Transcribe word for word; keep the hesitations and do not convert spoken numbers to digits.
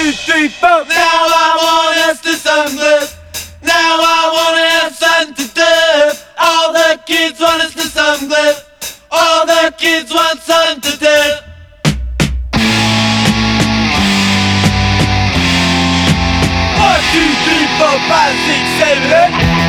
two, three, four. Now I want us to Sunglass. Now I wanna have something to do. All the kids want us to Sunglass. All the kids want something to do. One, two, three, four, five, six, seven, eight.